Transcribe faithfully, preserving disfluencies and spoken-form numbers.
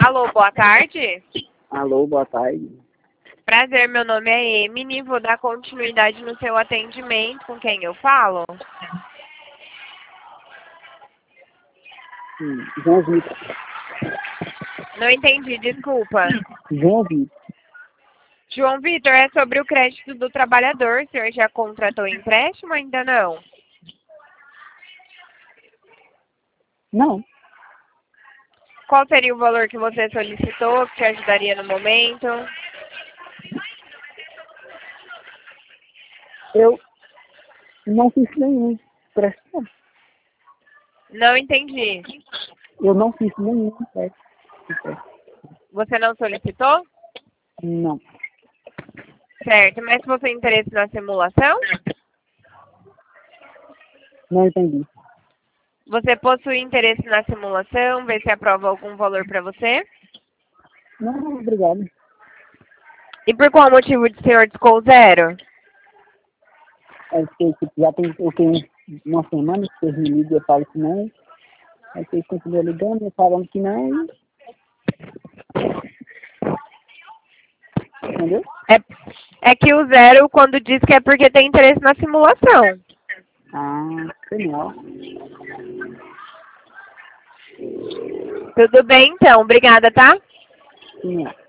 Alô, boa tarde. Alô, boa tarde. Prazer, meu nome é Emily. Vou dar continuidade no seu atendimento. Com quem eu falo? Hum, João Vitor. Não entendi, desculpa. João Vitor. João Vitor, é sobre o crédito do trabalhador. O senhor já contratou empréstimo ou ainda não? Não, Qual seria o valor que você solicitou, que te ajudaria no momento? eu não fiz nenhum. Presta atenção. Não entendi. Eu não fiz nenhum empréstimo. Você não solicitou? Não, Certo, mas você tem interesse na simulação? não entendi. Você possui interesse na simulação, ver se aprova algum valor para você? Não, obrigado. E por qual motivo o senhor descou zero? É que tipo, já tem eu tenho uma semana que vocês me ligam e eu falo que não. Aí vocês continuam ligando e falando que não. E... Entendeu? É, é que o zero, quando diz que é porque tem interesse na simulação. Ah, genial. Tudo bem, então. Obrigada, tá? Sim,